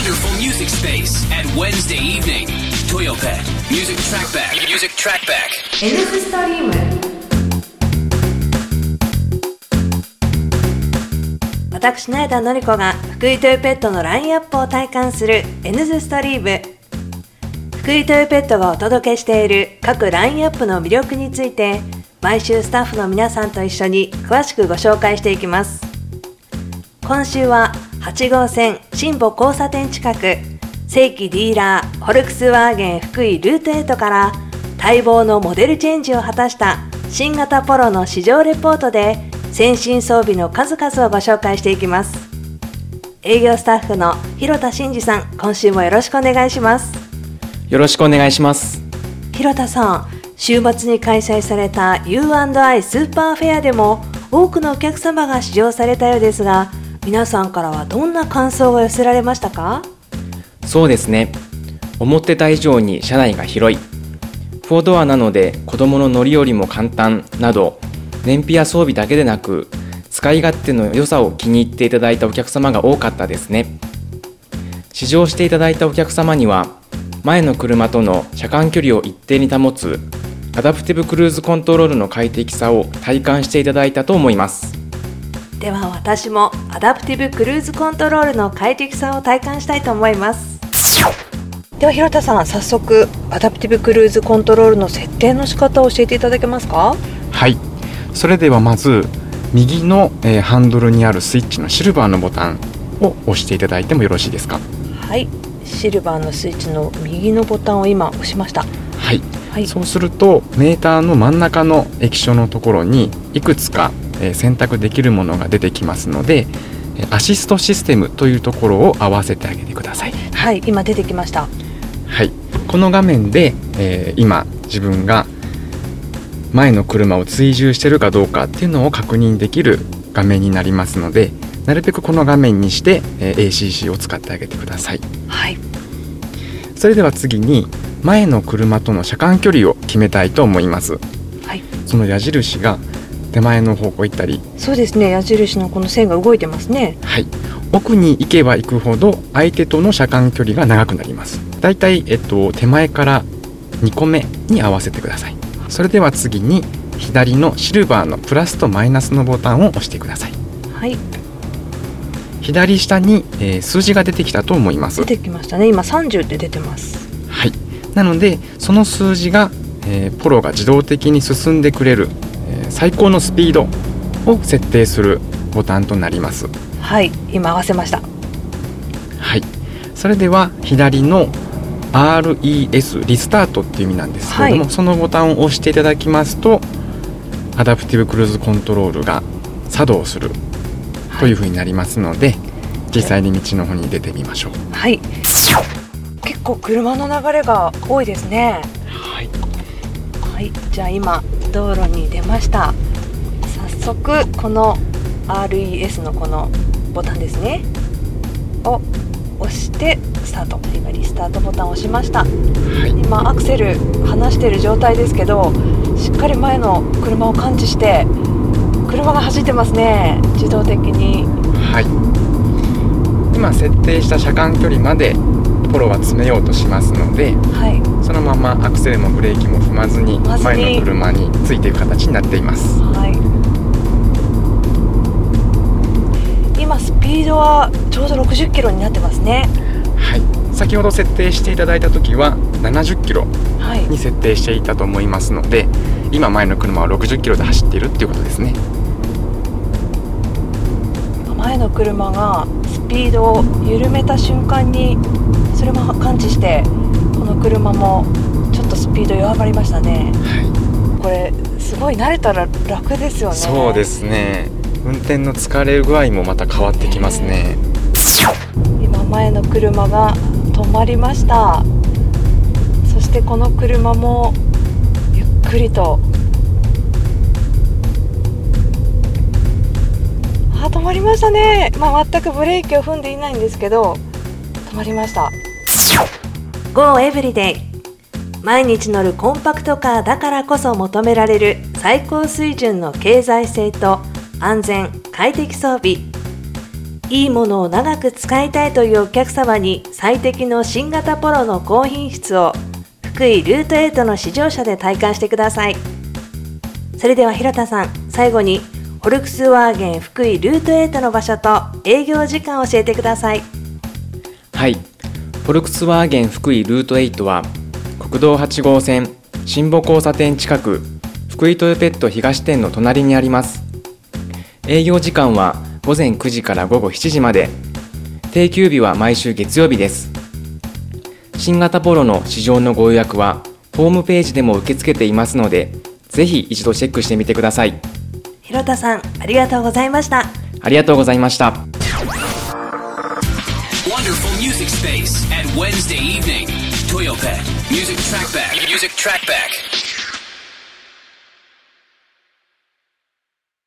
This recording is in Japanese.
wonderful music space at Wednesday evening. Toyopet Music Trackback. Music Trackback. Nスストリーム。私成田のり子が福井トヨペットのラインアップを体感する N スストリーム。福井トヨペットがお届けしている各ラインアップの魅力について、毎週スタッフの皆さんと一緒に詳しくご紹介していきます。今週は8号線新保交差点近く、正規ディーラーフォルクスワーゲン福井ルート8から待望のモデルチェンジを果たした新型ポロの市場レポートで先進装備の数々をご紹介していきます。営業スタッフの広田真二さん、今週もよろしくお願いします。 よろしくお願いします。 広田さん、週末に開催された U&I スーパーフェアでも多くのお客様が試乗されたようですが、皆さんからはどんな感想が寄せられましたか？ そうですね。思ってた以上に車内が広い。4ドアなので子供の乗り降りも簡単など、燃費や装備だけでなく使い勝手の良さを気に入っていただいたお客様が多かったですね。試乗していただいたお客様には、前の車との車間距離を一定に保つアダプティブクルーズコントロールの快適さを体感していただいたと思います。 では私もアダプティブクルーズコントロールの快適さを体感したいと思います。では広田さん、早速アダプティブクルーズコントロールの設定の仕方を教えていただけますか？ はい、それではまず右の、ハンドルにあるスイッチのシルバーのボタンを押していただいてもよろしいですか？ はい、シルバーのスイッチの右のボタンを今押しました。 はい、そうするとメーターの真ん中の液晶のところにいくつか、選択できるものが出てきますので、アシストシステムというところを合わせてあげてください。 はい、今出てきました。 はい、この画面で、今自分が前の車を追従しているかどうかっていうのを確認できる画面になりますので、なるべくこの画面にして、ACC を使ってあげてください。 はい、 それでは次に前の車との車間距離を決めたいと思います。 はい、 その矢印が手前の方向行ったり、 そうですね、矢印のこの線が動いてますね。 はい、奥に行けば行くほど相手との車間距離が長くなります。だいたい、手前から2個目に合わせてください。それでは次に左のシルバーのプラスとマイナスのボタンを押してください。 はい、 左下に、数字が出てきたと思います。 出てきましたね。今30って出てます。 はい、なのでその数字が、ポロが自動的に進んでくれる、最高のスピードを設定するボタンとなります。 はい、今合わせました。 はい、それでは左の RES リスタートっていう意味なんですけれども、そのボタンを押していただきますとアダプティブクルーズコントロールが作動するというふうになりますので、実際に道の方に出てみましょう。 はい、結構車の流れが多いですね。 はい、 はい、じゃあ今道路に出ました。早速この RES のこのボタンですねを押してスタート。今リスタートボタンを押しました。はい、今アクセル離している状態ですけど、しっかり前の車を感知して車が走ってますね、自動的に。 はい、今設定した車間距離までポロは詰めようとしますので、 はい、 そのままアクセルもブレーキも踏まずに前の車についていく形になっています。 はい、今スピードはちょうど60キロになってますね。 はい、先ほど設定していただいた時は70キロに設定していたと思いますので、今前の車は60キロで走っているっていうことですね。 前の車がスピードを緩めた瞬間にそれも感知して、この車もちょっとスピード弱まりましたね。はい、これすごい慣れたら楽ですよね。 そうですね、運転の疲れ具合もまた変わってきますね。 今前の車が止まりました。そしてこの車もゆっくりと止まりましたね。全くブレーキを踏んでいないんですけど止まりました。 Go Everyday、 毎日乗るコンパクトカーだからこそ求められる最高水準の経済性と安全快適装備。 いいものを長く使いたいというお客様に最適の新型ポロの高品質を福井ルート8の試乗車で体感してください。それでは広田さん、最後にフォルクスワーゲン福井ルート8の場所と営業時間を教えてください。 はい、フォルクスワーゲン福井ルート8は国道8号線新保交差点近く福井トヨペット東店の隣にあります。営業時間は午前9時から午後7時まで、定休日は毎週月曜日です。新型ポロの試乗のご予約はホームページでも受け付けていますので、ぜひ一度チェックしてみてください。 広田さん、ありがとうございました。 ありがとうございました。 Wonderful music space at Wednesday evening. Toyopet Music Trackback.